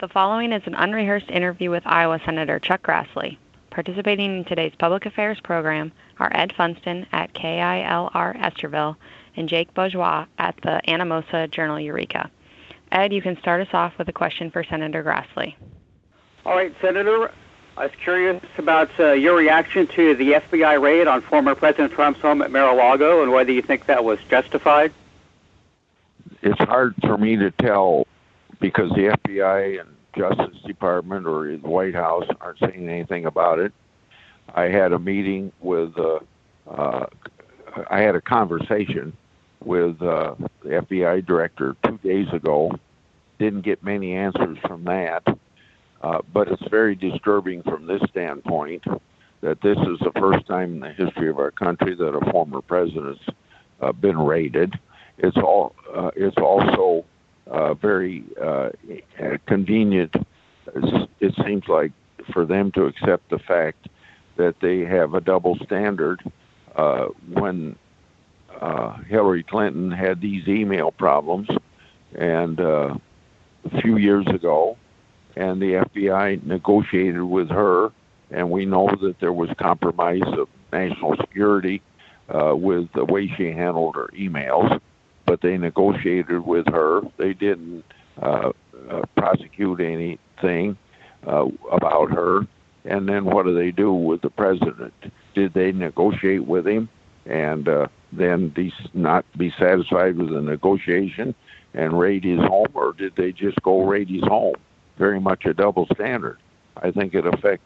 The following is an unrehearsed interview with Iowa Senator Chuck Grassley. Participating in today's public affairs program are Ed Funston at KILR Estherville and Jake Bourgeois at the Anamosa Journal Eureka. Ed, you can start us off with a question for Senator Grassley. All right, Senator, I was curious about your reaction to the FBI raid on former President Trump's home at Mar-a-Lago and whether you think that was justified. It's hard for me to tell because the FBI and Justice Department or the White House aren't saying anything about it. I had a meeting with, I had a conversation with the FBI director 2 days ago. Didn't get many answers from that, but it's very disturbing from this standpoint that this is the first time in the history of our country that a former president's been raided. It's also very convenient, it seems like, for them to accept the fact that they have a double standard when Hillary Clinton had these email problems and a few years ago, and the FBI negotiated with her, and we know that there was compromise of national security with the way she handled her emails. But they negotiated with her. They didn't prosecute anything about her. And then what do they do with the president? Did they negotiate with him and then not be satisfied with the negotiation and raid his home, or did they just go raid his home? Very much a double standard. I think it affects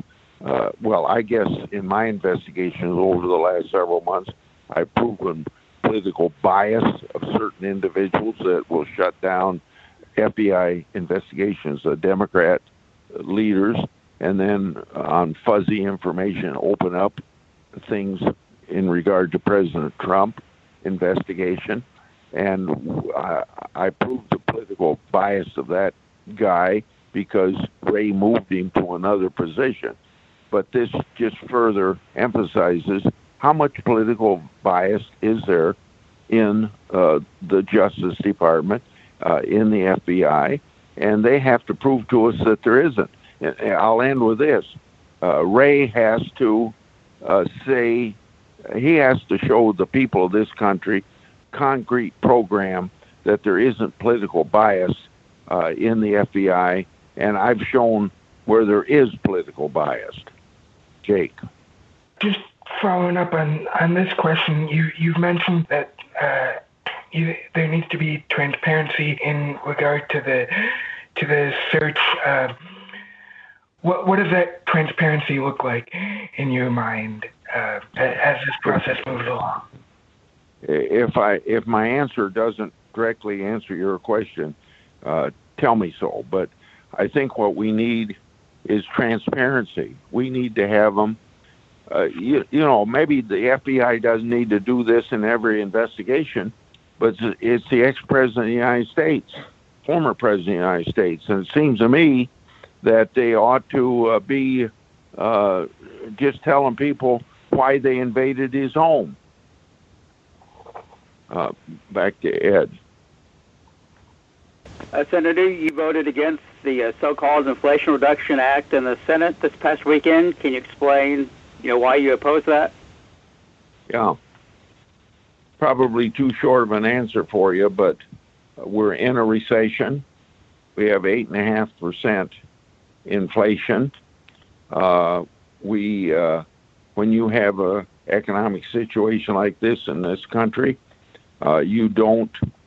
I guess in my investigations over the last several months, I've proven political bias of certain individuals that will shut down FBI investigations, Democrat leaders, and then on fuzzy information open up things in regard to President Trump investigation. And I proved the political bias of that guy because Ray moved him to another position. But this just further emphasizes how much political bias is there in the Justice Department, in the FBI, and they have to prove to us that there isn't. And I'll end with this. Ray has to he has to show the people of this country concrete program that there isn't political bias in the FBI, and I've shown where there is political bias. Jake. Just following up on this question, you've mentioned that there needs to be transparency in regard to the search. What does that transparency look like in your mind as this process moves along? If my answer doesn't directly answer your question, tell me so. But I think what we need is transparency. We need to have them. Maybe the FBI doesn't need to do this in every investigation, but it's the ex-president of the United States, former president of the United States. And it seems to me that they ought to be just telling people why they invaded his home. Back to Ed. Senator, you voted against the so-called Inflation Reduction Act in the Senate this past weekend. Can you explain why you oppose that? Yeah. Probably too short of an answer for you, but we're in a recession. We have 8.5% inflation. When you have an economic situation like this in this country, you don't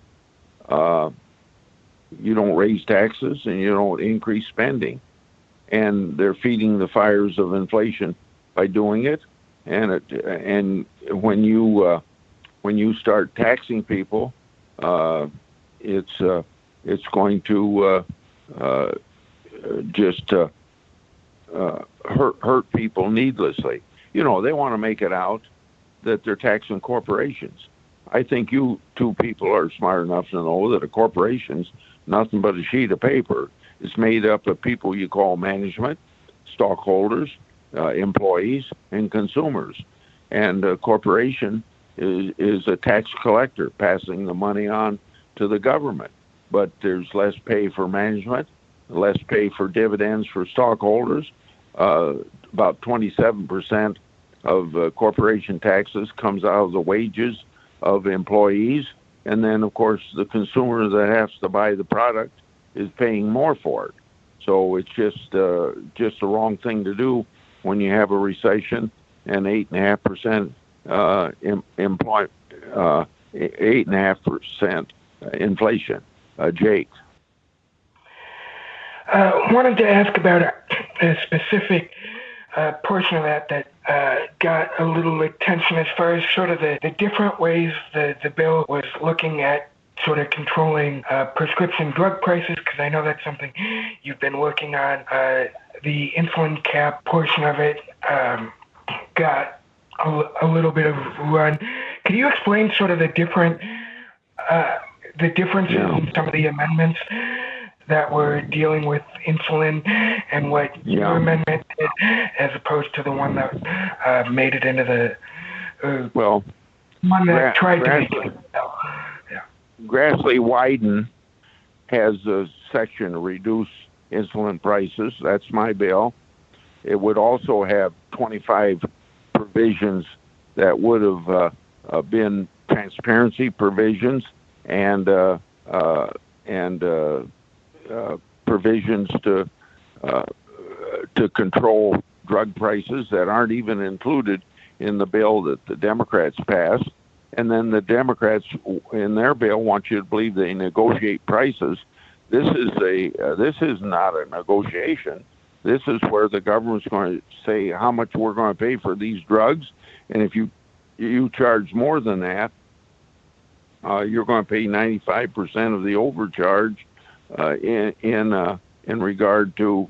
raise taxes and you don't increase spending, and they're feeding the fires of inflation by doing it. And when you start taxing people, it's going to just hurt people needlessly. They want to make it out that they're taxing corporations. I think you two people are smart enough to know that a corporation's nothing but a sheet of paper. It's made up of people you call management, stockholders, employees, and consumers. And a corporation is a tax collector passing the money on to the government. But there's less pay for management, less pay for dividends for stockholders. About 27% of corporation taxes comes out of the wages of employees. And then, of course, the consumer that has to buy the product is paying more for it. So it's just the wrong thing to do when you have a recession and 8.5% 8.5% inflation. Jake. Wanted to ask about a specific portion of that got a little attention as far as sort of the different ways the bill was looking at sort of controlling prescription drug prices, because I know that's something you've been working on. The insulin cap portion of it got a little bit of run. Could you explain sort of the differences in some of the amendments that were dealing with insulin and what your amendment did, as opposed to the one that made it into the one that tried to make it? Grassley-Wyden has a section to reduce insulin prices. That's my bill. It would also have 25 provisions that would have been transparency provisions and provisions to control drug prices that aren't even included in the bill that the Democrats passed. And then the Democrats, in their bill, want you to believe they negotiate prices. This is not a negotiation. This is where the government's going to say how much we're going to pay for these drugs, and if you charge more than that, you're going to pay 95% of the overcharge in regard to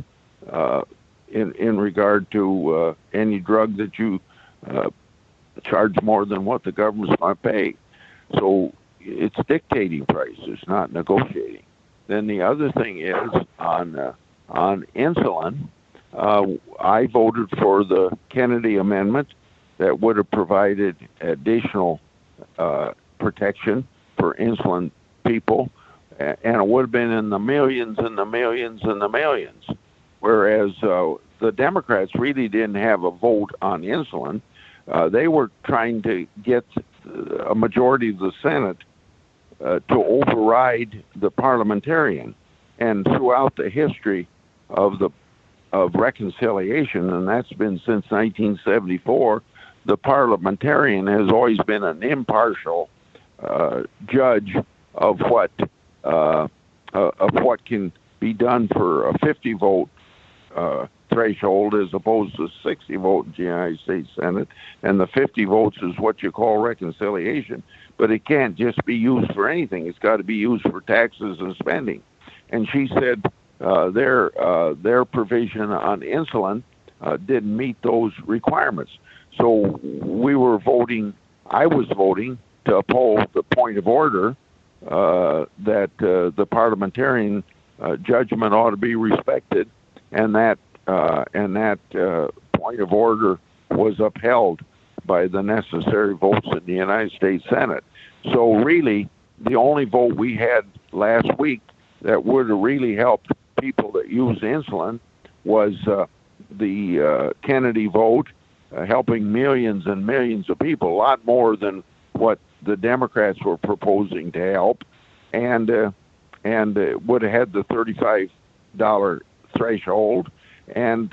any drug that you charge more than what the government's going to pay. So it's dictating prices, not negotiating. Then the other thing is on insulin. I voted for the Kennedy amendment that would have provided additional protection for insulin people, and it would have been in the millions and the millions and the millions. Whereas the Democrats really didn't have a vote on insulin. They were trying to get a majority of the Senate to override the parliamentarian. And throughout the history of reconciliation, and that's been since 1974, the parliamentarian has always been an impartial judge of what can be done for a 50-vote threshold as opposed to 60 votes in the United States Senate, and the 50 votes is what you call reconciliation. But it can't just be used for anything. It's got to be used for taxes and spending. And she said their provision on insulin didn't meet those requirements. So I was voting to uphold the point of order that the parliamentarian judgment ought to be respected, and that point of order was upheld by the necessary votes in the United States Senate. So really, the only vote we had last week that would have really helped people that use insulin was the Kennedy vote, helping millions and millions of people, a lot more than what the Democrats were proposing to help, and would have had the $35 threshold, and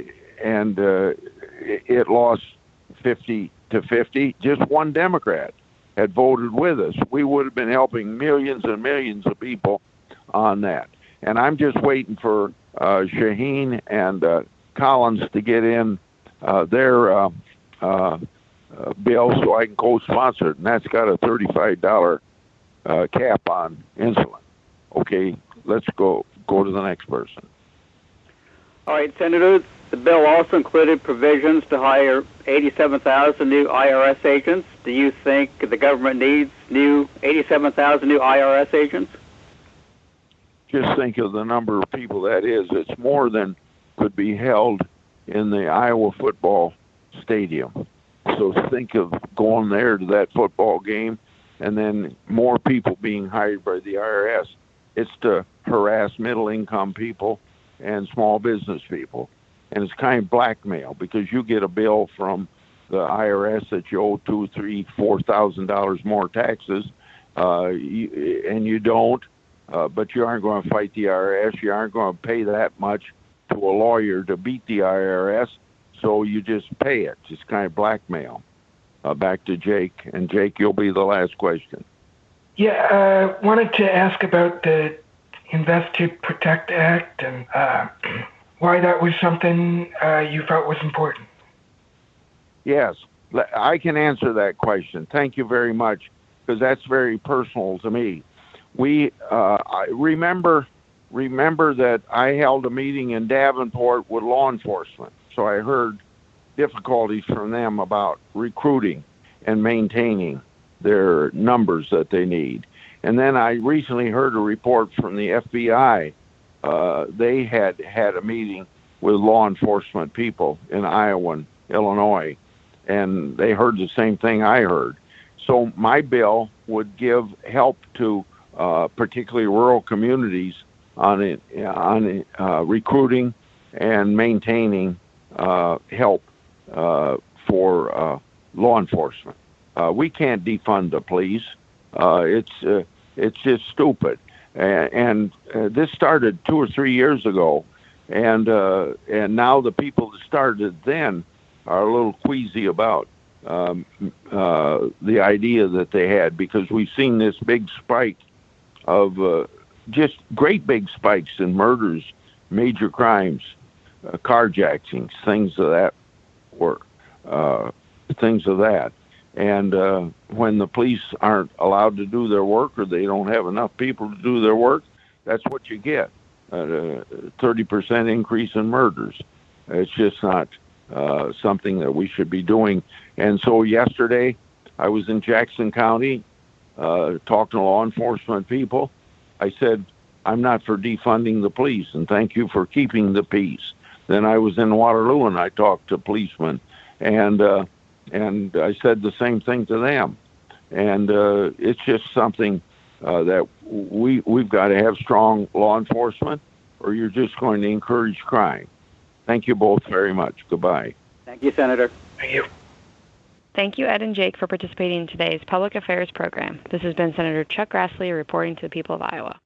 it lost 50-50. Just one Democrat had voted with us. We would have been helping millions and millions of people on that. And I'm just waiting for Shaheen and Collins to get in their bill so I can co-sponsor it, and that's got a $35 cap on insulin. Okay, let's go to the next person. All right, Senator, the bill also included provisions to hire 87,000 new IRS agents. Do you think the government needs 87,000 new IRS agents? Just think of the number of people that is. It's more than could be held in the Iowa football stadium. So think of going there to that football game and then more people being hired by the IRS. It's to harass middle-income people and small business people. And it's kind of blackmail because you get a bill from the IRS that you owe $2,000, $3,000, $4,000 more taxes, and you don't, but you aren't going to fight the IRS. You aren't going to pay that much to a lawyer to beat the IRS, so you just pay it. It's kind of blackmail. Back to Jake, and Jake, you'll be the last question. Yeah, wanted to ask about the Invest to Protect Act and why that was something you felt was important. Yes, I can answer that question. Thank you very much, because that's very personal to me. I remember that I held a meeting in Davenport with law enforcement, so I heard difficulties from them about recruiting and maintaining their numbers that they need. And then I recently heard a report from the FBI. They had a meeting with law enforcement people in Iowa and Illinois, and they heard the same thing I heard. So my bill would give help to particularly rural communities on recruiting and maintaining help for law enforcement. We can't defund the police. It's just stupid. And this started 2 or 3 years ago, and now the people that started then are a little queasy about the idea that they had, because we've seen this big spike of just great big spikes in murders, major crimes, carjackings, things of that. And when the police aren't allowed to do their work, or they don't have enough people to do their work, that's what you get, a 30% increase in murders. It's just not something that we should be doing. And so yesterday, I was in Jackson County talking to law enforcement people. I said, I'm not for defunding the police, and thank you for keeping the peace. Then I was in Waterloo, and I talked to policemen, and I said the same thing to them. And it's just something that we've got to have strong law enforcement, or you're just going to encourage crime. Thank you both very much. Goodbye. Thank you, Senator. Thank you. Thank you, Ed and Jake, for participating in today's Public Affairs program. This has been Senator Chuck Grassley reporting to the people of Iowa.